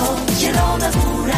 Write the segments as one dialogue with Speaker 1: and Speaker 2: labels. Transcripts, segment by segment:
Speaker 1: Zielona Góra.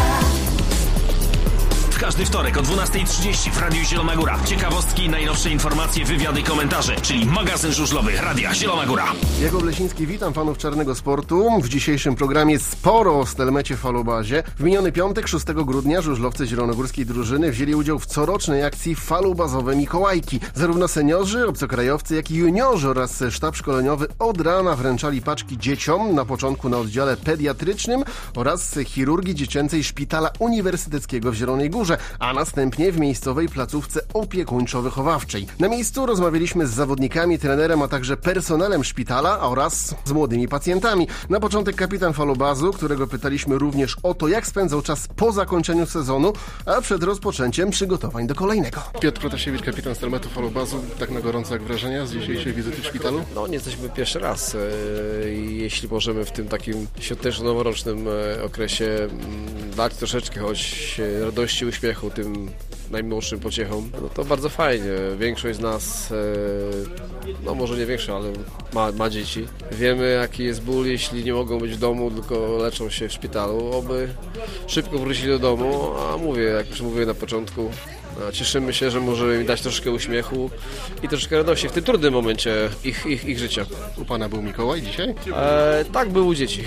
Speaker 2: Każdy wtorek o 12:30 w Radiu Zielona Góra. Ciekawostki, najnowsze informacje, wywiady, komentarze, czyli magazyn żużlowy Radia Zielona Góra.
Speaker 3: Jakub Lesiński, witam fanów czarnego sportu. W dzisiejszym programie sporo o Stelmecie Falubazie. W miniony piątek, 6 grudnia, żużlowcy zielonogórskiej drużyny wzięli udział w corocznej akcji falubazowe Mikołajki. Zarówno seniorzy, obcokrajowcy, jak i juniorzy oraz sztab szkoleniowy od rana wręczali paczki dzieciom, na początku na oddziale pediatrycznym oraz chirurgii dziecięcej Szpitala Uniwersyteckiego w Zielonej Górze, a następnie w miejscowej placówce opiekuńczo-wychowawczej. Na miejscu rozmawialiśmy z zawodnikami, trenerem, a także personelem szpitala oraz z młodymi pacjentami. Na początek kapitan falubazu, którego pytaliśmy również o to, jak spędzał czas po zakończeniu sezonu, a przed rozpoczęciem przygotowań do kolejnego. Piotr Protasiewicz, kapitan Stelmetu Falubazu. Tak na gorąco, jak wrażenia z dzisiejszej wizyty w szpitalu?
Speaker 4: No, nie jesteśmy pierwszy raz. Jeśli możemy w tym takim świąteczno-noworocznym okresie dać troszeczkę choć radości, uśmiechu tym najmłodszym pociechom, no to bardzo fajnie. Większość z nas, no może nie większość, ale ma dzieci. Wiemy, jaki jest ból, jeśli nie mogą być w domu, tylko leczą się w szpitalu. Oby szybko wrócili do domu, a mówię, jak już mówiłem na początku, cieszymy się, że możemy im dać troszkę uśmiechu i troszkę radości w tym trudnym momencie ich życia.
Speaker 3: U Pana był Mikołaj dzisiaj?
Speaker 4: Tak, był u dzieci.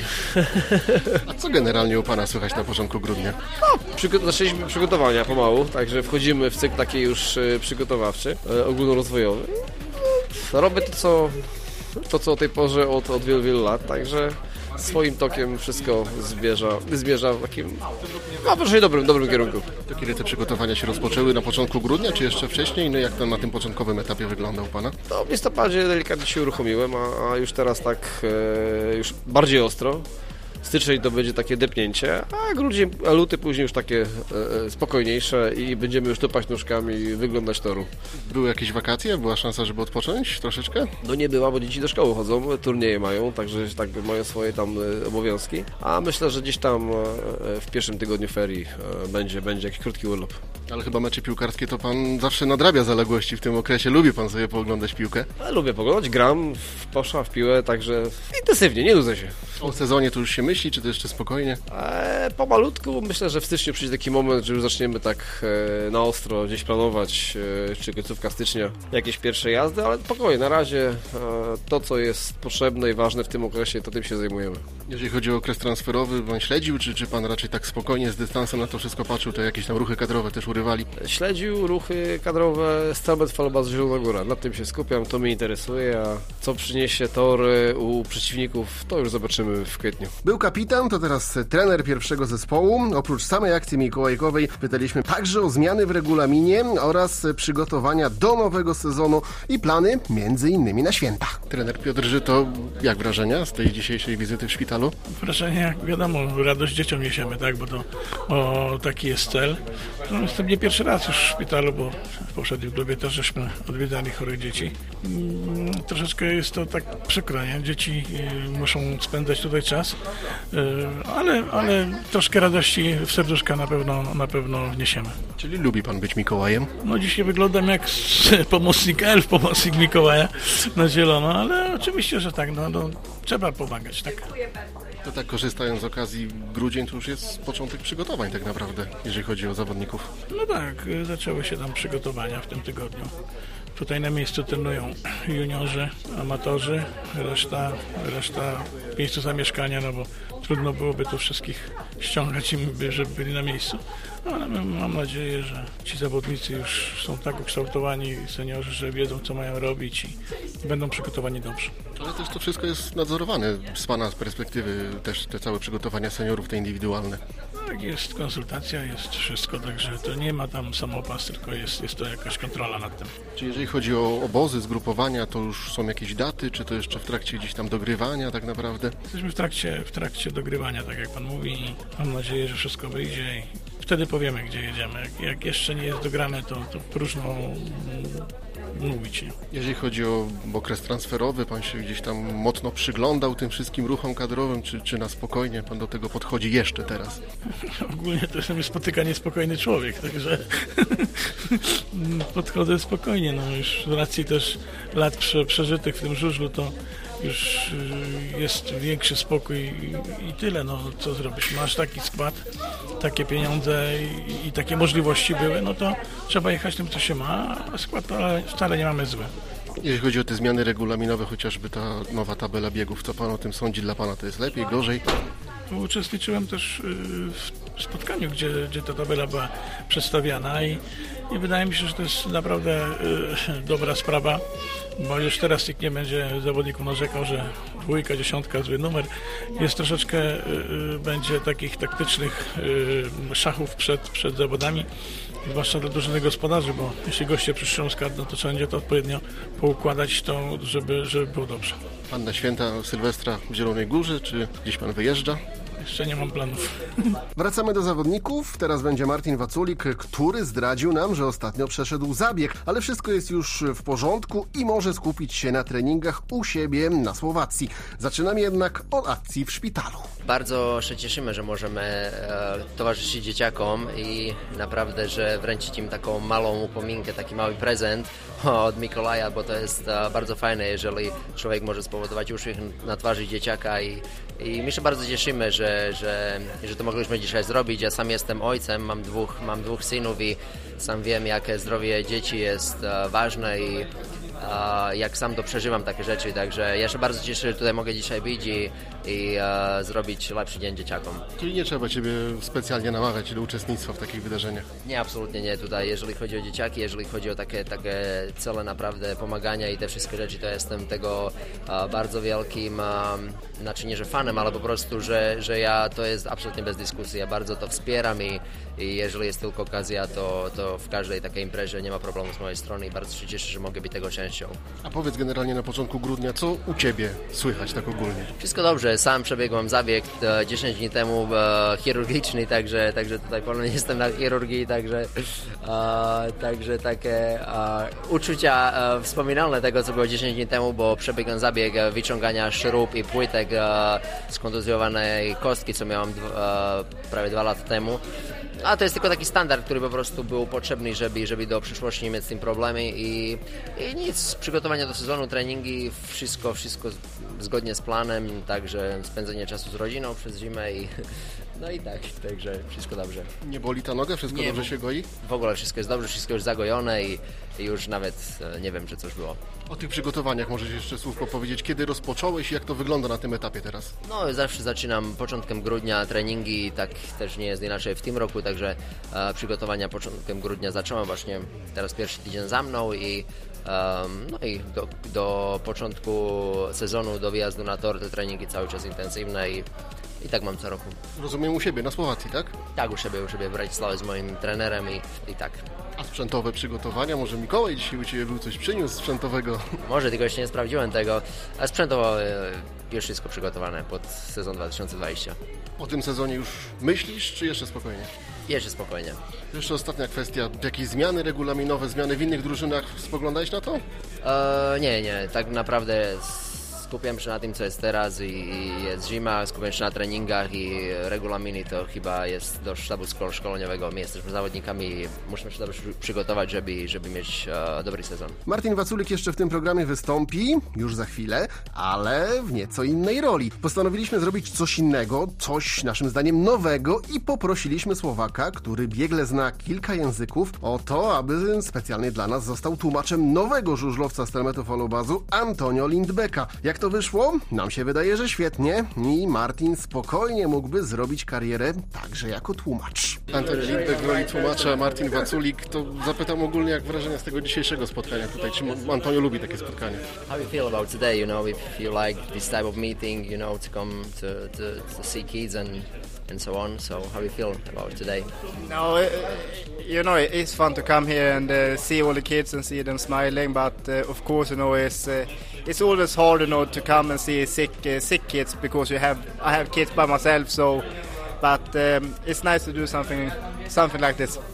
Speaker 3: A co generalnie u Pana słychać na początku grudnia?
Speaker 4: No, zaczęliśmy przygotowania pomału, także wchodzimy w cykl taki już przygotowawczy, ogólnorozwojowy. Robię to, co o tej porze od wielu, wielu lat, także swoim tokiem wszystko zmierza w takim, proszę, dobrym kierunku.
Speaker 3: To kiedy te przygotowania się rozpoczęły? Na początku grudnia, czy jeszcze wcześniej? No jak to na tym początkowym etapie wyglądał Pana?
Speaker 4: No, w listopadzie delikatnie się uruchomiłem, a już teraz tak już bardziej ostro. Styczeń to będzie takie depnięcie, a grudzień, a luty później już takie spokojniejsze i będziemy już topać nóżkami i wyglądać toru.
Speaker 3: Były jakieś wakacje? Była szansa, żeby odpocząć troszeczkę?
Speaker 4: No nie była, bo dzieci do szkoły chodzą, turnieje mają, także tak mają swoje tam obowiązki, a myślę, że gdzieś tam w pierwszym tygodniu ferii będzie jakiś krótki urlop.
Speaker 3: Ale chyba mecze piłkarskie to Pan zawsze nadrabia zaległości w tym okresie. Lubi Pan sobie pooglądać piłkę?
Speaker 4: Lubię poglądać, gram w kosza, w piłę, także intensywnie, nie nudzę się.
Speaker 3: O sezonie to już się myśli, czy to jeszcze spokojnie?
Speaker 4: Pomalutku, myślę, że w styczniu przyjdzie taki moment, że już zaczniemy tak na ostro gdzieś planować, czy końcówka stycznia, jakieś pierwsze jazdy, ale spokojnie, na razie to, co jest potrzebne i ważne w tym okresie, to tym się zajmujemy.
Speaker 3: Jeżeli chodzi o okres transferowy, Pan śledził, czy Pan raczej tak spokojnie, z dystansem na to wszystko patrzył, to jakieś tam ruchy kadrowe też urywali?
Speaker 4: Śledził ruchy kadrowe, Stelmet Falubazu Zielona Góra, nad tym się skupiam, to mnie interesuje, a co przyniesie tor u przeciwników, to już zobaczymy w kwietniu.
Speaker 3: Był kapitan, to teraz trener pierwszego zespołu. Oprócz samej akcji mikołajkowej pytaliśmy także o zmiany w regulaminie oraz przygotowania do nowego sezonu i plany między innymi na święta. Trener Piotr Żyto, jak wrażenia z tej dzisiejszej wizyty w szpitalu?
Speaker 5: Wrażenia, jak wiadomo, radość dzieciom niesiemy, tak, bo to taki jest cel. No, jestem nie pierwszy raz już w szpitalu, bo w poprzednim klubie też żeśmy odwiedzali chorych dzieci. Troszeczkę jest to tak przykro, nie? Dzieci muszą spędzać tutaj czas, ale troszkę radości w serduszka na pewno wniesiemy.
Speaker 3: Czyli lubi Pan być Mikołajem?
Speaker 5: No dzisiaj wyglądam jak pomocnik elf, pomocnik Mikołaja na zielono, ale oczywiście, że tak, no trzeba pomagać, tak.
Speaker 3: To tak, korzystając z okazji, grudzień to już jest początek przygotowań tak naprawdę, jeżeli chodzi o zawodników.
Speaker 5: No tak, zaczęły się tam przygotowania w tym tygodniu. Tutaj na miejscu trenują juniorzy, amatorzy, reszta w miejscu zamieszkania, no bo trudno byłoby tu wszystkich ściągać im, żeby byli na miejscu. No, ale mam nadzieję, że ci zawodnicy już są tak ukształtowani, seniorzy, że wiedzą, co mają robić i będą przygotowani dobrze.
Speaker 3: Ale też to wszystko jest nadzorowane z Pana perspektywy, też te całe przygotowania seniorów, te indywidualne.
Speaker 5: Tak, jest konsultacja, jest wszystko, także to nie ma tam samopas, tylko jest to jakaś kontrola nad tym.
Speaker 3: Czy jeżeli chodzi o obozy, zgrupowania, to już są jakieś daty, czy to jeszcze w trakcie gdzieś tam dogrywania tak naprawdę?
Speaker 5: Jesteśmy w trakcie dogrywania, tak jak Pan mówi, i mam nadzieję, że wszystko wyjdzie i wtedy powiemy, gdzie jedziemy. Jak jeszcze nie jest dograne, to próżno mówić.
Speaker 3: Jeżeli chodzi o okres transferowy, Pan się gdzieś tam mocno przyglądał tym wszystkim ruchom kadrowym, czy na spokojnie Pan do tego podchodzi jeszcze teraz?
Speaker 5: Ogólnie to jestem spotyka niespokojny człowiek, także podchodzę spokojnie. No już z racji też lat przeżytych w tym żużlu, to jest większy spokój i tyle. No co zrobisz? Masz taki skład, takie pieniądze i takie możliwości były, no to trzeba jechać tym, co się ma, a skład wcale nie mamy zły.
Speaker 3: Jeśli chodzi o te zmiany regulaminowe, chociażby ta nowa tabela biegów, co pan o tym sądzi? Dla pana to jest lepiej, gorzej?
Speaker 5: Uczestniczyłem też w spotkaniu, gdzie ta tabela była przedstawiana i wydaje mi się, że to jest naprawdę dobra sprawa, bo już teraz nikt nie będzie zawodniku narzekał, że 2, 10, zły numer. Jest troszeczkę, będzie takich taktycznych szachów przed zawodami, zwłaszcza dla drużyny gospodarzy, bo jeśli goście przyszczą z kart, no to trzeba będzie to odpowiednio poukładać, to, żeby było dobrze.
Speaker 3: Pan na święta Sylwestra w Zielonej Górze, czy gdzieś pan wyjeżdża?
Speaker 5: Jeszcze nie mam planów.
Speaker 3: Wracamy do zawodników. Teraz będzie Martin Waculik, który zdradził nam, że ostatnio przeszedł zabieg, ale wszystko jest już w porządku i może skupić się na treningach u siebie na Słowacji. Zaczynamy jednak od akcji w szpitalu.
Speaker 1: Bardzo się cieszymy, że możemy towarzyszyć dzieciakom i naprawdę, że wręczyć im taką małą upominkę, taki mały prezent od Mikołaja, bo to jest bardzo fajne, jeżeli człowiek może spowodować uśmiech na twarzy dzieciaka i my się bardzo cieszymy, że to mogliśmy dzisiaj zrobić. Ja sam jestem ojcem, mam dwóch synów i sam wiem, jakie zdrowie dzieci jest ważne i jak sam to przeżywam takie rzeczy, także ja się bardzo cieszę, że tutaj mogę dzisiaj być i zrobić lepszy dzień dzieciakom.
Speaker 3: Czyli nie trzeba Ciebie specjalnie namawiać do uczestnictwa w takich wydarzeniach?
Speaker 1: Nie, absolutnie nie. Tutaj jeżeli chodzi o dzieciaki, jeżeli chodzi o takie cele naprawdę pomagania i te wszystkie rzeczy, to jestem tego bardzo wielkim, znaczy nie, że fanem, ale po prostu, że ja to jest absolutnie bez dyskusji. Ja bardzo to wspieram i jeżeli jest tylko okazja, to w każdej takiej imprezie nie ma problemu z mojej strony i bardzo się cieszę, że mogę być tego częścią.
Speaker 3: A powiedz generalnie na początku grudnia, co u Ciebie słychać tak ogólnie?
Speaker 1: Wszystko dobrze. Sam przebiegłem zabieg 10 dni temu chirurgiczny, także tutaj ponownie jestem na chirurgii, także takie uczucia wspominalne tego, co było 10 dni temu, bo przebiegłem zabieg wyciągania szrub i płytek z kontuzjowanej kostki, co miałem prawie 2 lata temu. A to jest tylko taki standard, który po prostu był potrzebny, żeby do przyszłości nie mieć z tym problemy i nic, przygotowania do sezonu, treningi, wszystko zgodnie z planem, także spędzenie czasu z rodziną przez zimę także wszystko dobrze.
Speaker 3: Nie boli ta noga? Wszystko nie, dobrze się goi?
Speaker 1: W ogóle wszystko jest dobrze, wszystko już zagojone i już nawet nie wiem, czy coś było.
Speaker 3: O tych przygotowaniach możesz jeszcze słówko powiedzieć. Kiedy rozpocząłeś i jak to wygląda na tym etapie teraz?
Speaker 1: No, zawsze zaczynam początkiem grudnia treningi, tak też nie jest inaczej w tym roku, także przygotowania początkiem grudnia zacząłem właśnie teraz pierwszy tydzień za mną i do początku sezonu, do wyjazdu na tor, te treningi cały czas intensywne i tak mam co roku.
Speaker 3: Rozumiem u siebie, na Słowacji, tak?
Speaker 1: Tak, u siebie w Bratisławie z moim trenerem i tak.
Speaker 3: A sprzętowe przygotowania? Może Mikołaj dzisiaj u Ciebie był coś przyniósł sprzętowego?
Speaker 1: Może, tylko jeszcze nie sprawdziłem tego, a sprzętowo już wszystko przygotowane pod sezon 2020.
Speaker 3: O tym sezonie już myślisz, czy jeszcze spokojnie?
Speaker 1: Jeszcze spokojnie.
Speaker 3: Jeszcze ostatnia kwestia. Jakieś zmiany regulaminowe, zmiany w innych drużynach? Spoglądałeś na to?
Speaker 1: Nie. Tak naprawdę skupiam się na tym, co jest teraz i jest zima, skupiam się na treningach i regulaminy to chyba jest do sztabu szkoleniowego. My jesteśmy zawodnikami i musimy się dobrze przygotować, żeby mieć dobry sezon.
Speaker 3: Martin Waculik jeszcze w tym programie wystąpi, już za chwilę, ale w nieco innej roli. Postanowiliśmy zrobić coś innego, coś naszym zdaniem nowego i poprosiliśmy Słowaka, który biegle zna kilka języków, o to, aby specjalnie dla nas został tłumaczem nowego żużlowca z Telmetu Falobazu, Antonio Lindbecka. Jak to wyszło? Nam się wydaje, że świetnie i Martin spokojnie mógłby zrobić karierę także jako tłumacz. Antonio Lindbeck w roli tłumacza, Martin Waculik, to zapytam ogólnie, jak wrażenia z tego dzisiejszego spotkania tutaj. Czy Antonio lubi takie spotkania?
Speaker 1: How you feel about today, if you like this type of meeting, to come to see kids and so on. So how you feel about today?
Speaker 6: No, it's fun to come here and see all the kids and see them smiling. But of course, it's always hard, to come and see sick kids because I have kids by myself. So, but it's nice to do something like this.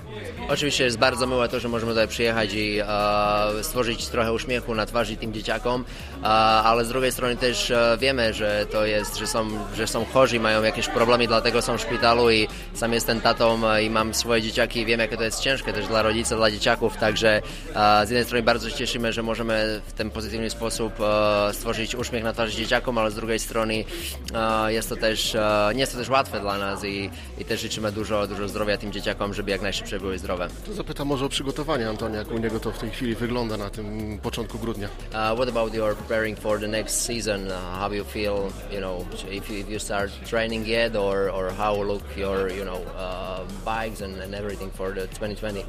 Speaker 1: Oczywiście jest bardzo miłe to, że możemy tutaj przyjechać i stworzyć trochę uśmiechu na twarzy tym dzieciakom, ale z drugiej strony też wiemy, że to jest, że są chorzy, mają jakieś problemy, dlatego są w szpitalu i sam jestem tatą i mam swoje dzieciaki i wiem, jakie to jest ciężkie też dla rodziców, dla dzieciaków, także z jednej strony bardzo się cieszymy, że możemy w ten pozytywny sposób stworzyć uśmiech na twarzy dzieciakom, ale z drugiej strony nie jest to też łatwe dla nas i też życzymy dużo zdrowia tym dzieciakom, żeby jak najszybciej były zdrowe.
Speaker 3: To zapytam może o przygotowanie, Antonia, jak u niego to w tej chwili wygląda na tym początku grudnia.
Speaker 1: What about your preparing for the next season? How you feel, if you start training yet, or how look your, bikes and everything for the 2020?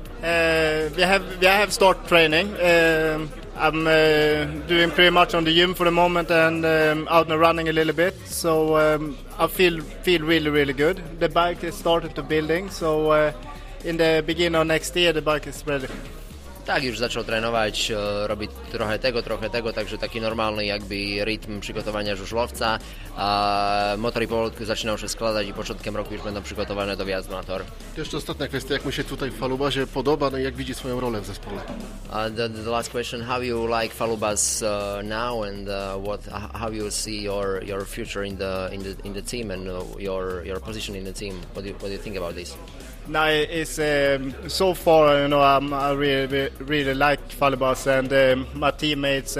Speaker 6: We have start training. I'm doing pretty much on the gym for the moment and out and running a little bit. So I feel really, really good. The bike is started to building, so in the beginning of next year the bike is ready.
Speaker 1: Tak, już zaczął trenować, robić trochę tego, także taki normalny jakby rytm przygotowania żużlowca. Motor i powolutku zaczynał się składać i początkiem roku już będą przygotowane do wjazdu na tor.
Speaker 3: To jeszcze ostatnia kwestia, jak mu się tutaj w Falubazie podoba, no i jak widzi swoją rolę w zespole?
Speaker 1: The last question, how you like Falubaz now and how you see your future in the team and your position in the team? What do you think about this?
Speaker 6: No, it's so far, I really like Falubaz and my teammates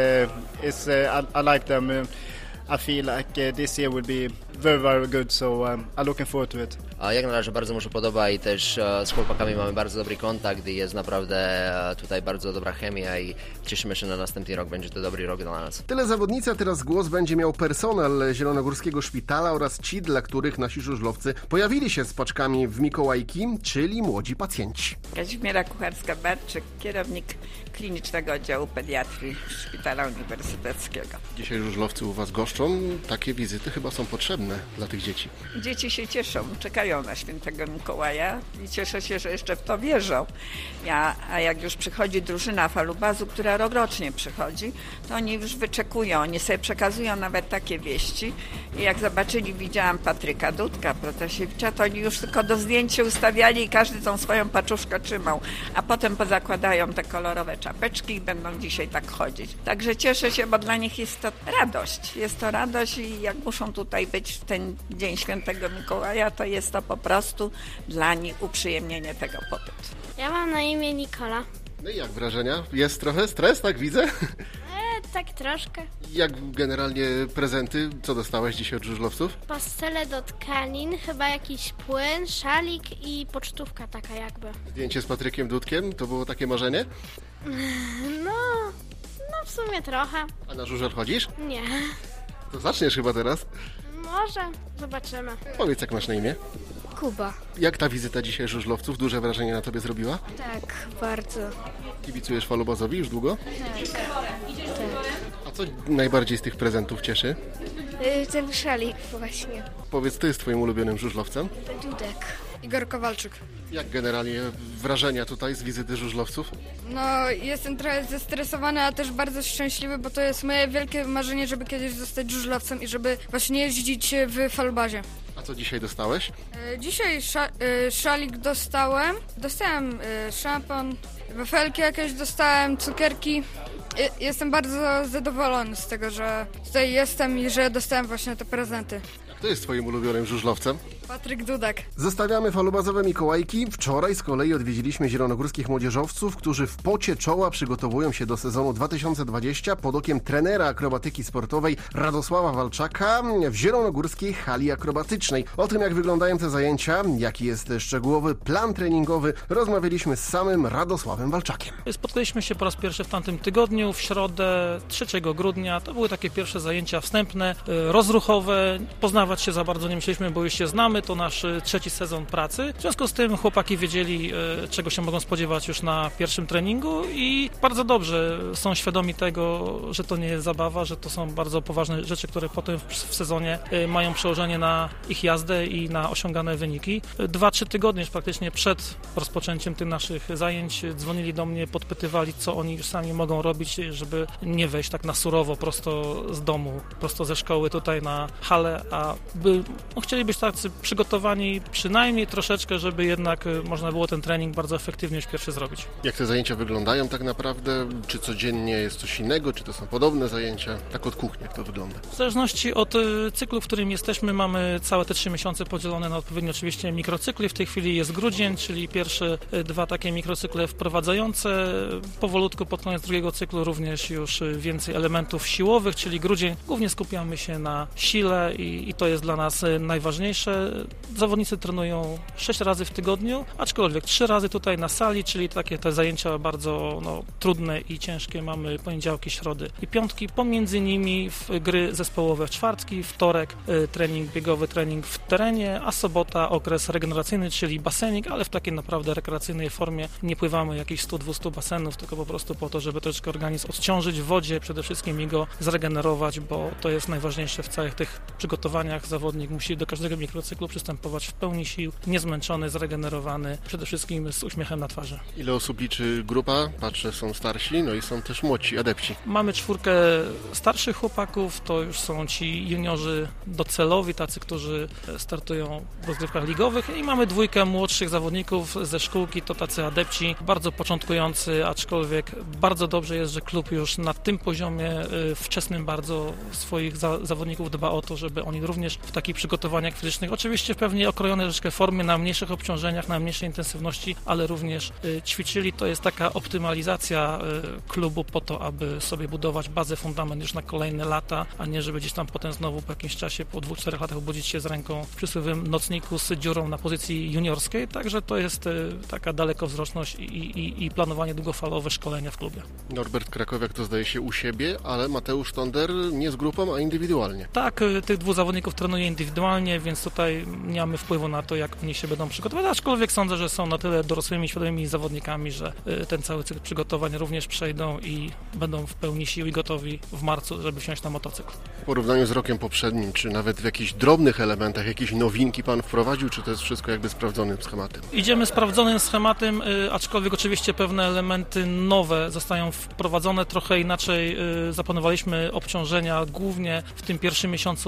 Speaker 6: I like them. I feel like this year will be very, very good, so I'm looking forward to it.
Speaker 1: Jak na razie bardzo mu się podoba i też z chłopakami mamy bardzo dobry kontakt i jest naprawdę tutaj bardzo dobra chemia i cieszymy się na następny rok, będzie to dobry rok dla nas.
Speaker 3: Tyle zawodnicy, a teraz głos będzie miał personel Zielonogórskiego Szpitala oraz ci, dla których nasi żużlowcy pojawili się z paczkami w Mikołajki, czyli młodzi pacjenci.
Speaker 7: Kazimiera Kucharska-Barczyk, kierownik klinicznego oddziału pediatrii Szpitala Uniwersyteckiego.
Speaker 3: Dzisiaj żużlowcy u Was goszczą, takie wizyty chyba są potrzebne dla tych dzieci.
Speaker 7: Dzieci się cieszą, czekają na świętego Mikołaja i cieszę się, że jeszcze w to wierzą. A jak już przychodzi drużyna Falubazu, która rokrocznie przychodzi, to oni już wyczekują, oni sobie przekazują nawet takie wieści. I jak widziałam Patryka Dudka, Protasiewicza, to oni już tylko do zdjęcia ustawiali i każdy tą swoją paczuszkę trzymał, a potem pozakładają te kolorowe czapeczki i będą dzisiaj tak chodzić. Także cieszę się, bo dla nich jest to radość. Jest to radość i jak muszą tutaj być w ten dzień świętego Mikołaja, to jest to po prostu dla nich uprzyjemnienie tego pobytu.
Speaker 8: Ja mam na imię Nikola.
Speaker 3: No i jak wrażenia? Jest trochę stres, tak widzę?
Speaker 8: Tak troszkę.
Speaker 3: Jak generalnie prezenty? Co dostałeś dzisiaj od żużlowców?
Speaker 8: Pastele do tkanin, chyba jakiś płyn, szalik i pocztówka taka jakby.
Speaker 3: Zdjęcie z Patrykiem Dudkiem? To było takie marzenie?
Speaker 8: No w sumie trochę.
Speaker 3: A na żużel chodzisz?
Speaker 8: Nie.
Speaker 3: To zaczniesz chyba teraz?
Speaker 8: Może, zobaczymy.
Speaker 3: Powiedz, jak masz na imię?
Speaker 8: Kuba.
Speaker 3: Jak ta wizyta dzisiaj żużlowców duże wrażenie na Tobie zrobiła?
Speaker 8: Tak, bardzo.
Speaker 3: Kibicujesz Falubazowi już długo?
Speaker 8: Tak.
Speaker 3: A co najbardziej z tych prezentów cieszy?
Speaker 8: Ten szalik właśnie.
Speaker 3: Powiedz, Ty jest Twoim ulubionym żużlowcem?
Speaker 8: Dudek.
Speaker 9: Igor Kowalczyk.
Speaker 3: Jak generalnie wrażenia tutaj z wizyty żużlowców?
Speaker 9: No, jestem trochę zestresowany, a też bardzo szczęśliwy, bo to jest moje wielkie marzenie, żeby kiedyś zostać żużlowcem i żeby właśnie jeździć w Falubazie.
Speaker 3: A co dzisiaj dostałeś?
Speaker 9: Dzisiaj szalik dostałem. Dostałem szampon, wafelki jakieś dostałem, cukierki. Jestem bardzo zadowolony z tego, że tutaj jestem i że dostałem właśnie te prezenty.
Speaker 3: Kto jest Twoim ulubionym żużlowcem?
Speaker 9: Patryk Dudek.
Speaker 3: Zostawiamy falubazowe Mikołajki. Wczoraj z kolei odwiedziliśmy zielonogórskich młodzieżowców, którzy w pocie czoła przygotowują się do sezonu 2020 pod okiem trenera akrobatyki sportowej Radosława Walczaka w zielonogórskiej hali akrobatycznej. O tym, jak wyglądają te zajęcia, jaki jest szczegółowy plan treningowy, rozmawialiśmy z samym Radosławem Walczakiem.
Speaker 10: Spotkaliśmy się po raz pierwszy w tamtym tygodniu, w środę 3 grudnia. To były takie pierwsze zajęcia wstępne, rozruchowe. Poznawać się za bardzo nie musieliśmy, bo już się znamy. To nasz 3. sezon pracy. W związku z tym chłopaki wiedzieli, czego się mogą spodziewać już na pierwszym treningu i bardzo dobrze są świadomi tego, że to nie jest zabawa, że to są bardzo poważne rzeczy, które potem w sezonie mają przełożenie na ich jazdę i na osiągane wyniki. 2-3 tygodnie już praktycznie przed rozpoczęciem tych naszych zajęć dzwonili do mnie, podpytywali, co oni już sami mogą robić, żeby nie wejść tak na surowo prosto z domu, prosto ze szkoły tutaj na halę, a chcieli być tacy przygotowani przynajmniej troszeczkę, żeby jednak można było ten trening bardzo efektywnie już pierwszy zrobić.
Speaker 3: Jak te zajęcia wyglądają tak naprawdę? Czy codziennie jest coś innego, czy to są podobne zajęcia? Tak od kuchni, jak to wygląda?
Speaker 10: W zależności od cyklu, w którym jesteśmy, mamy całe te 3 miesiące podzielone na odpowiednio oczywiście mikrocykli. W tej chwili jest grudzień, czyli pierwsze 2 takie mikrocykle wprowadzające. Powolutku pod koniec drugiego cyklu również już więcej elementów siłowych, czyli grudzień. Głównie skupiamy się na sile i to jest dla nas najważniejsze. Zawodnicy trenują 6 razy w tygodniu, aczkolwiek 3 razy tutaj na sali, czyli takie te zajęcia bardzo trudne i ciężkie. Mamy poniedziałki, środy i piątki. Pomiędzy nimi gry zespołowe w czwartki, wtorek trening biegowy, trening w terenie, a sobota okres regeneracyjny, czyli basenik, ale w takiej naprawdę rekreacyjnej formie. Nie pływamy jakichś 100-200 basenów, tylko po prostu po to, żeby troszeczkę organizm odciążyć w wodzie przede wszystkim i go zregenerować, bo to jest najważniejsze w całych tych przygotowaniach. Zawodnik musi do każdego mikrocyklu przystępować w pełni sił, niezmęczony, zregenerowany, przede wszystkim z uśmiechem na twarzy.
Speaker 3: Ile osób liczy grupa? Patrzę, są starsi, i są też młodsi, adepci.
Speaker 10: Mamy 4 starszych chłopaków, to już są ci juniorzy docelowi, tacy, którzy startują w rozgrywkach ligowych, i mamy 2 młodszych zawodników ze szkółki, to tacy adepci, bardzo początkujący, aczkolwiek bardzo dobrze jest, że klub już na tym poziomie wczesnym bardzo swoich zawodników dba o to, żeby oni również w takich przygotowaniach fizycznych, oczywiście w pewnie okrojonej troszeczkę formie, na mniejszych obciążeniach, na mniejszej intensywności, ale również ćwiczyli. To jest taka optymalizacja klubu po to, aby sobie budować bazę, fundament już na kolejne lata, a nie żeby gdzieś tam potem znowu po jakimś czasie, po 2-4 latach obudzić się z ręką w przysłowiowym nocniku z dziurą na pozycji juniorskiej, także to jest taka dalekowzroczność i planowanie długofalowe szkolenia w klubie.
Speaker 3: Norbert Krakowiak to zdaje się u siebie, ale Mateusz Tonder nie z grupą, a indywidualnie.
Speaker 10: Tak, tych 2 zawodników trenuje indywidualnie, więc tutaj nie mamy wpływu na to, jak oni się będą przygotować, aczkolwiek sądzę, że są na tyle dorosłymi, świadomymi zawodnikami, że ten cały cykl przygotowań również przejdą i będą w pełni sił i gotowi w marcu, żeby wsiąść na motocykl.
Speaker 3: W porównaniu z rokiem poprzednim, czy nawet w jakichś drobnych elementach, jakieś nowinki Pan wprowadził, czy to jest wszystko jakby sprawdzonym schematem?
Speaker 10: Idziemy sprawdzonym schematem, aczkolwiek oczywiście pewne elementy nowe zostają wprowadzone, trochę inaczej zaplanowaliśmy obciążenia, głównie w tym pierwszym miesiącu,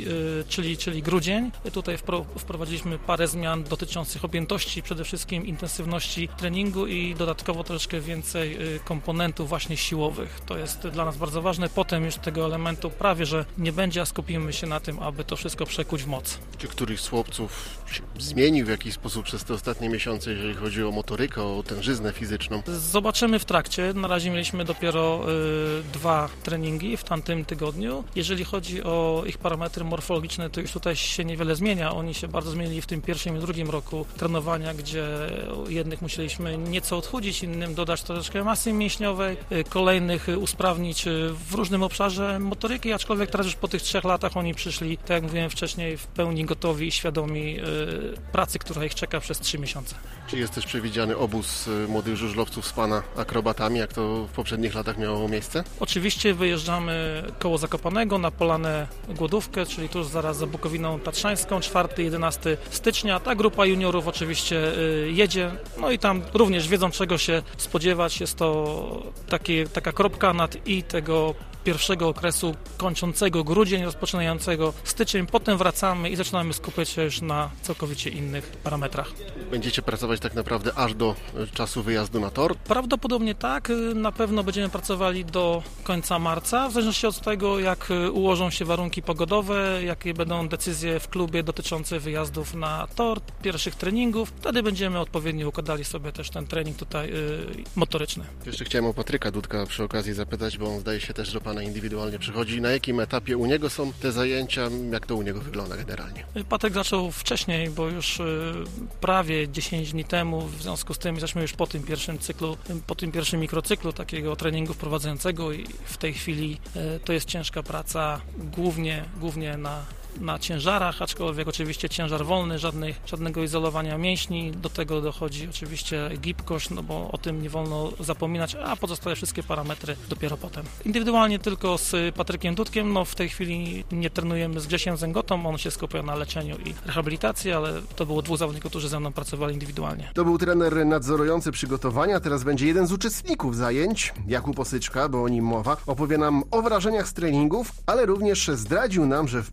Speaker 10: czyli grudzień. Tutaj wprowadziliśmy parę zmian dotyczących objętości, przede wszystkim intensywności treningu i dodatkowo troszeczkę więcej komponentów właśnie siłowych. To jest dla nas bardzo ważne. Potem już tego elementu prawie, że nie będzie, a skupimy się na tym, aby to wszystko przekuć w moc.
Speaker 3: Czy któryś z chłopców się zmienił w jakiś sposób przez te ostatnie miesiące, jeżeli chodzi o motorykę, o tężyznę fizyczną?
Speaker 10: Zobaczymy w trakcie. Na razie mieliśmy dopiero 2 treningi w tamtym tygodniu. Jeżeli chodzi o ich parametry morfologiczne, to już tutaj się niewiele zmienia. Oni się bardzo zmienili w tym pierwszym i drugim roku trenowania, gdzie jednych musieliśmy nieco odchudzić, innym dodać troszeczkę masy mięśniowej, kolejnych usprawnić w różnym obszarze motoryki, aczkolwiek teraz już po tych 3 latach oni przyszli, tak jak mówiłem wcześniej, w pełni gotowi i świadomi pracy, która ich czeka przez 3 miesiące.
Speaker 3: Czy jest też przewidziany obóz młodych żużlowców z Pana akrobatami, jak to w poprzednich latach miało miejsce?
Speaker 10: Oczywiście wyjeżdżamy koło Zakopanego na Polanę Głodówkę, czyli tuż zaraz za Bukowiną Tatrzańską, 4-11 stycznia. Ta grupa juniorów oczywiście jedzie, i tam również wiedzą, czego się spodziewać. Jest to taka kropka nad i tego pierwszego okresu kończącego grudzień, rozpoczynającego styczeń. Potem wracamy i zaczynamy skupiać się już na całkowicie innych parametrach.
Speaker 3: Będziecie pracować tak naprawdę aż do czasu wyjazdu na tor?
Speaker 10: Prawdopodobnie tak. Na pewno będziemy pracowali do końca marca, w zależności od tego, jak ułożą się warunki pogodowe, jakie będą decyzje w klubie dotyczące wyjazdów na tor, pierwszych treningów. Wtedy będziemy odpowiednio układali sobie też ten trening tutaj motoryczny.
Speaker 3: Jeszcze chciałem o Patryka Dudka przy okazji zapytać, bo on zdaje się też do Pana indywidualnie przychodzi. Na jakim etapie u niego są te zajęcia? Jak to u niego wygląda generalnie?
Speaker 10: Patryk zaczął wcześniej, bo już prawie 10 dni temu, w związku z tym jesteśmy już po tym pierwszym cyklu, po tym pierwszym mikrocyklu takiego treningu wprowadzającego i w tej chwili to jest ciężka praca, głównie na ciężarach, aczkolwiek oczywiście ciężar wolny, żadnego izolowania mięśni, do tego dochodzi oczywiście gibkość, bo o tym nie wolno zapominać, a pozostałe wszystkie parametry dopiero potem. Indywidualnie tylko z Patrykiem Dudkiem, w tej chwili nie trenujemy z Grzesiem Zęgotą, on się skupia na leczeniu i rehabilitacji, ale to było 2 zawodników, którzy ze mną pracowali indywidualnie.
Speaker 3: To był trener nadzorujący przygotowania, teraz będzie jeden z uczestników zajęć, Jakub Osyczka, bo o nim mowa, opowie nam o wrażeniach z treningów, ale również zdradził nam, że w przyszłym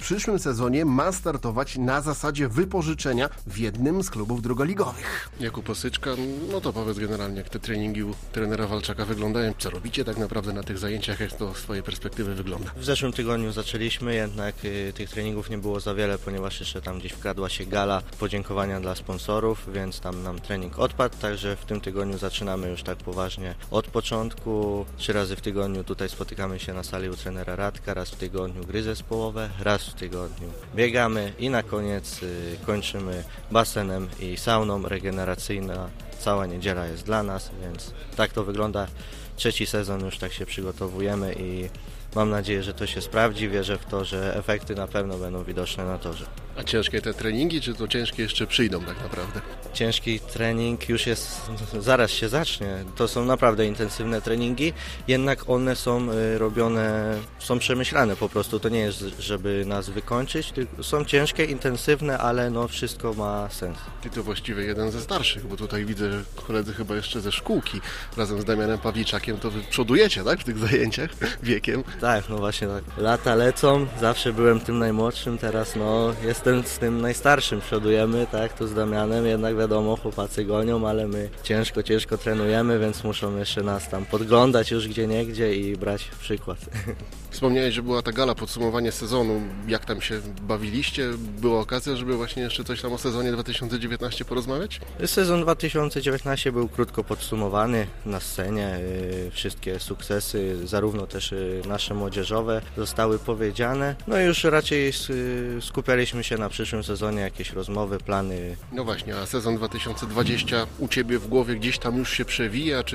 Speaker 3: sezonie ma startować na zasadzie wypożyczenia w jednym z klubów drugoligowych. Jakub Osyczka, no to powiedz generalnie, jak te treningi u trenera Walczaka wyglądają, co robicie tak naprawdę na tych zajęciach, jak to z swojej perspektywy wygląda?
Speaker 11: W zeszłym tygodniu zaczęliśmy, jednak tych treningów nie było za wiele, ponieważ jeszcze tam gdzieś wkradła się gala podziękowania dla sponsorów, więc tam nam trening odpadł, także w tym tygodniu zaczynamy już tak poważnie od początku. 3 razy w tygodniu tutaj spotykamy się na sali u trenera Radka, raz w tygodniu gry zespołowe, raz w tygodniu biegamy i na koniec kończymy basenem i sauną regeneracyjna. Cała niedziela jest dla nas, więc tak to wygląda. 3. sezon już tak się przygotowujemy i mam nadzieję, że to się sprawdzi. Wierzę w to, że efekty na pewno będą widoczne na torze.
Speaker 3: A ciężkie te treningi, czy to ciężkie jeszcze przyjdą tak naprawdę?
Speaker 11: Ciężki trening już jest, zaraz się zacznie. To są naprawdę intensywne treningi, jednak one są robione, są przemyślane po prostu. To nie jest, żeby nas wykończyć, tylko są ciężkie, intensywne, ale no wszystko ma sens.
Speaker 3: Ty to właściwie jeden ze starszych, bo tutaj widzę, że koledzy chyba jeszcze ze szkółki razem z Damianem Pawliczakiem, to wy przodujecie, tak, w tych zajęciach wiekiem?
Speaker 11: Tak, no właśnie tak. Lata lecą, zawsze byłem tym najmłodszym, teraz no jestem z tym najstarszym, przodujemy, tak, tu z Damianem, jednak wiadomo, chłopacy gonią, ale my ciężko trenujemy, więc muszą jeszcze nas tam podglądać już gdzieniegdzie i brać przykład.
Speaker 3: Wspomniałeś, że była ta gala, podsumowanie sezonu. Jak tam się bawiliście? Była okazja, żeby właśnie jeszcze coś tam o sezonie 2019 porozmawiać?
Speaker 11: Sezon 2019 był krótko podsumowany na scenie. Wszystkie sukcesy, zarówno też nasze młodzieżowe, zostały powiedziane. No i już raczej skupialiśmy się na przyszłym sezonie, jakieś rozmowy, plany.
Speaker 3: No właśnie, a sezon 2020 u Ciebie w głowie gdzieś tam już się przewija,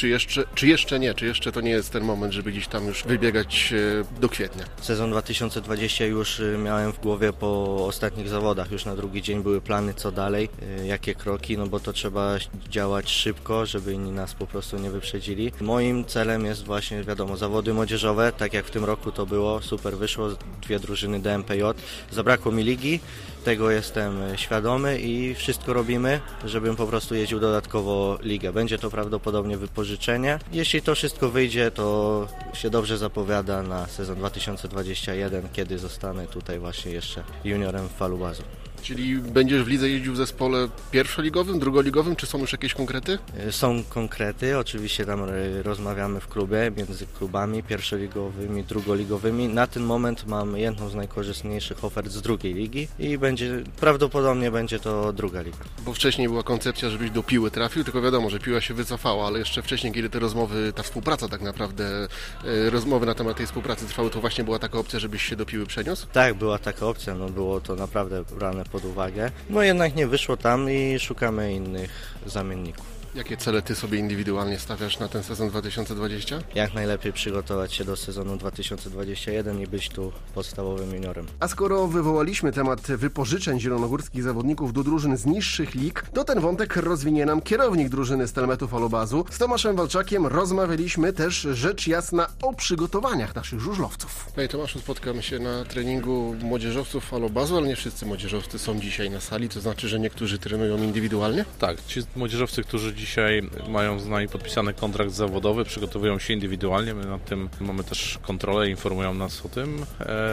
Speaker 3: czy jeszcze nie? Czy jeszcze to nie jest ten moment, żeby gdzieś tam już wybiegać do kwietnia?
Speaker 11: Sezon 2020 już miałem w głowie po ostatnich zawodach. Już na drugi dzień były plany, co dalej, jakie kroki, no bo to trzeba działać szybko, żeby inni nas po prostu nie wyprzedzili. Moim celem jest właśnie, wiadomo, zawody młodzieżowe, tak jak w tym roku to było, super wyszło, 2 drużyny DMPJ. Zabrakło mi ligi, tego jestem świadomy i wszystko robimy, żebym po prostu jeździł dodatkowo ligę. Będzie to prawdopodobnie wypożyczenie. Jeśli to wszystko wyjdzie, to się dobrze zapowiada na sezon 2021, kiedy zostanę tutaj właśnie jeszcze juniorem Falubazu.
Speaker 3: Czyli będziesz w lidze jeździł w zespole pierwszoligowym, drugoligowym, czy są już jakieś konkrety?
Speaker 11: Są konkrety, oczywiście tam rozmawiamy w klubie, między klubami pierwszoligowymi, drugoligowymi. Na ten moment mam jedną z najkorzystniejszych ofert z drugiej ligi i prawdopodobnie będzie to druga liga.
Speaker 3: Bo wcześniej była koncepcja, żebyś do Piły trafił, tylko wiadomo, że Piła się wycofała, ale jeszcze wcześniej, kiedy te rozmowy, ta współpraca tak naprawdę, rozmowy na temat tej współpracy trwały, to właśnie była taka opcja, żebyś się do Piły przeniósł?
Speaker 11: Tak, była taka opcja, no było to naprawdę brane pod uwagę. No jednak nie wyszło tam i szukamy innych zamienników.
Speaker 3: Jakie cele Ty sobie indywidualnie stawiasz na ten sezon 2020?
Speaker 11: Jak najlepiej przygotować się do sezonu 2021 i być tu podstawowym juniorem.
Speaker 3: A skoro wywołaliśmy temat wypożyczeń zielonogórskich zawodników do drużyn z niższych lig, to ten wątek rozwinie nam kierownik drużyny Stelmetu Falubazu. Z Tomaszem Walczakiem rozmawialiśmy też, rzecz jasna, o przygotowaniach naszych żużlowców. Panie Tomaszu, spotkamy się na treningu młodzieżowców Falubazu, ale nie wszyscy młodzieżowcy są dzisiaj na sali, to znaczy, że niektórzy trenują indywidualnie?
Speaker 12: Tak, ci młodzieżowcy, którzy dzisiaj mają z nami podpisany kontrakt zawodowy, przygotowują się indywidualnie, my nad tym mamy też kontrolę, informują nas o tym,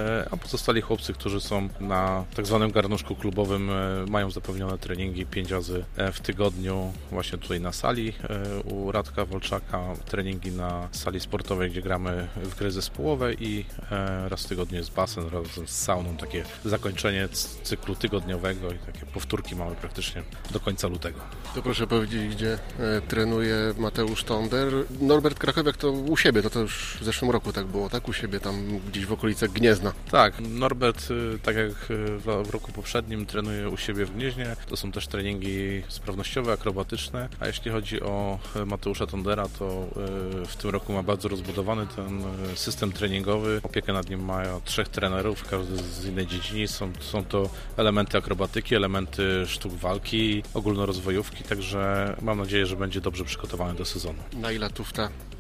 Speaker 12: a pozostali chłopcy, którzy są na tak zwanym garnuszku klubowym, mają zapewnione treningi 5 razy w tygodniu właśnie tutaj na sali u Radka Walczaka, treningi na sali sportowej, gdzie gramy w gry zespołowe i raz w tygodniu jest basen razem z sauną, takie zakończenie cyklu tygodniowego i takie powtórki mamy praktycznie do końca lutego.
Speaker 3: To proszę powiedzieć, gdzie trenuje Mateusz Tonder. Norbert Krakowiak to u siebie, to już w zeszłym roku tak było, tak? U siebie tam gdzieś w okolicach Gniezna.
Speaker 12: Tak, Norbert, tak jak w roku poprzednim, trenuje u siebie w Gnieźnie. To są też treningi sprawnościowe, akrobatyczne, a jeśli chodzi o Mateusza Tondera, to w tym roku ma bardzo rozbudowany ten system treningowy. Opiekę nad nim ma 3 trenerów, każdy z innej dziedziny. Są to elementy akrobatyki, elementy sztuk walki, ogólnorozwojówki, także mam nadzieję, że będzie dobrze przygotowany do sezonu.
Speaker 3: Na ile tufta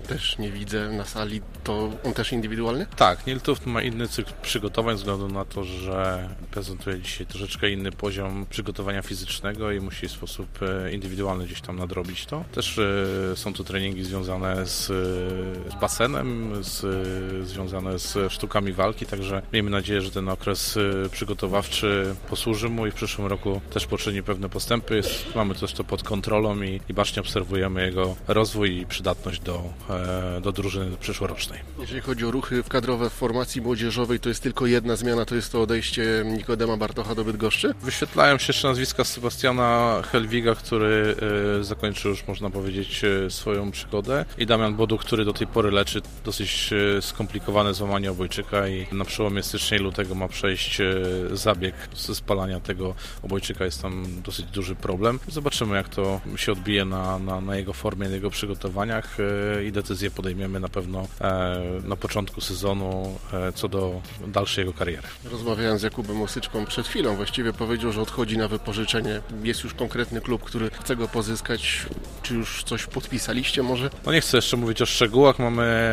Speaker 3: też nie widzę na sali, to on też indywidualnie?
Speaker 12: Tak, Niltów ma inny cykl przygotowań ze względu na to, że prezentuje dzisiaj troszeczkę inny poziom przygotowania fizycznego i musi w sposób indywidualny gdzieś tam nadrobić to. Też są to treningi związane z basenem, związane z sztukami walki, także miejmy nadzieję, że ten okres przygotowawczy posłuży mu i w przyszłym roku też poczyni pewne postępy. Mamy też to pod kontrolą i bacznie obserwujemy jego rozwój i przydatność do drużyny przyszłorocznej.
Speaker 3: Jeżeli chodzi o ruchy kadrowe w formacji młodzieżowej, to jest tylko jedna zmiana, to jest to odejście Nikodema Bartocha do Bydgoszczy?
Speaker 12: Wyświetlają się jeszcze nazwiska Sebastiana Helwiga, który zakończył już, można powiedzieć, swoją przygodę, i Damian Bodu, który do tej pory leczy dosyć skomplikowane złamanie obojczyka i na przełomie stycznia i lutego ma przejść zabieg ze spalania tego obojczyka. Jest tam dosyć duży problem. Zobaczymy, jak to się odbije na jego formie, na jego przygotowaniach i decyzję podejmiemy na pewno na początku sezonu co do dalszej jego kariery.
Speaker 3: Rozmawiałem z Jakubem Osyczką przed chwilą, właściwie powiedział, że odchodzi na wypożyczenie. Jest już konkretny klub, który chce go pozyskać. Czy już coś podpisaliście może?
Speaker 12: No nie chcę jeszcze mówić o szczegółach. Mamy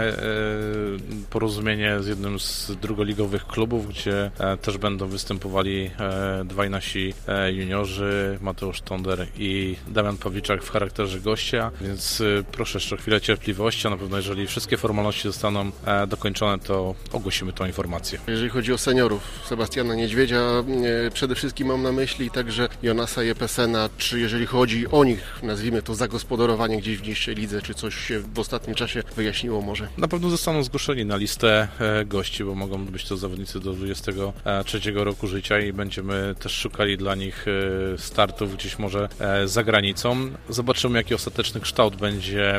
Speaker 12: porozumienie z jednym z drugoligowych klubów, gdzie też będą występowali dwaj nasi juniorzy, Mateusz Tonder i Damian Pawliczak w charakterze gościa, więc proszę jeszcze o chwilę cierpliwości, a na pewno jeżeli wszystkie formalności zostaną dokończone, to ogłosimy tą informację.
Speaker 3: Jeżeli chodzi o seniorów Sebastiana Niedźwiedzia, przede wszystkim mam na myśli także Jonasa Jepesena, czy jeżeli chodzi o nich, nazwijmy to zagospodarowanie gdzieś w niższej lidze, czy coś się w ostatnim czasie wyjaśniło może?
Speaker 12: Na pewno zostaną zgłoszeni na listę gości, bo mogą być to zawodnicy do 23 roku życia i będziemy też szukali dla nich startów gdzieś może za granicą. Zobaczymy, jaki ostateczny kształt będzie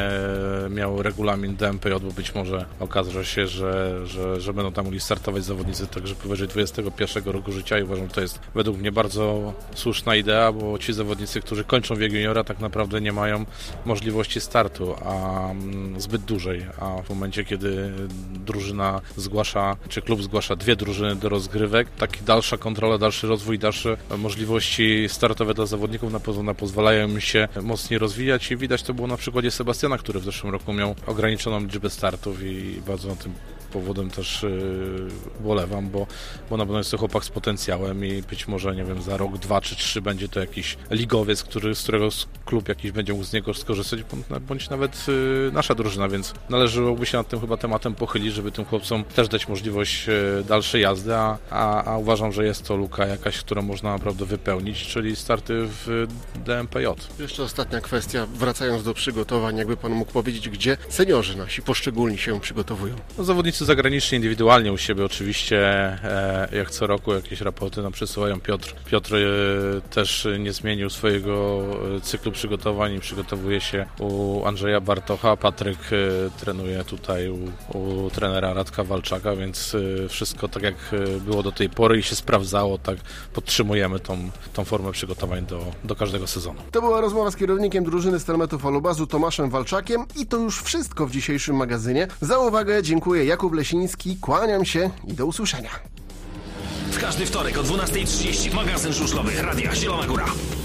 Speaker 12: miał regulamin DMPJ, bo być może okaże się, że będą tam mogli startować zawodnicy także powyżej 21 roku życia i uważam, że to jest według mnie bardzo słuszna idea, bo ci zawodnicy, którzy kończą wiek juniora, tak naprawdę nie mają możliwości startu, a zbyt dużej, a w momencie, kiedy drużyna zgłasza, czy klub zgłasza dwie drużyny do rozgrywek, tak dalsza kontrola, dalszy rozwój, dalsze możliwości startowe dla zawodników na pewno pozwalają im się mocniej rozwijać i widać to było na przykładzie Sebastiana, który w zeszłym roku miał ograniczoną liczbę startów i bardzo na tym powodem też ubolewam, bo na pewno jest to chłopak z potencjałem i być może, nie wiem, za rok, 2 czy 3 będzie to jakiś ligowiec, z którego klub jakiś będzie mógł z niego skorzystać, bądź nawet nasza drużyna, więc należałoby się nad tym chyba tematem pochylić, żeby tym chłopcom też dać możliwość dalszej jazdy, a uważam, że jest to luka jakaś, którą można naprawdę wypełnić, czyli starty w DMPJ.
Speaker 3: Jeszcze ostatnia kwestia, wracając do przygotowań, jakby pan mógł powiedzieć, gdzie seniorzy nasi poszczególni się przygotowują?
Speaker 12: No, zawodnicy zagraniczni indywidualnie u siebie oczywiście, jak co roku jakieś raporty nam przesyłają. Piotr też nie zmienił swojego cyklu przygotowań i przygotowuje się u Andrzeja Bartocha. Patryk trenuje tutaj u trenera Radka Walczaka, więc wszystko tak jak było do tej pory i się sprawdzało, tak podtrzymujemy tą formę przygotowań do każdego sezonu.
Speaker 3: To była rozmowa z kierownikiem drużyny Stelmetu Falubazu Tomaszem Walczakiem i to już wszystko w dzisiejszym magazynie. Za uwagę dziękuję, Jakub Lesiński, kłaniam się i do usłyszenia.
Speaker 2: W każdy wtorek o 12:30 magazyn żużlowy Radia Zielona Góra.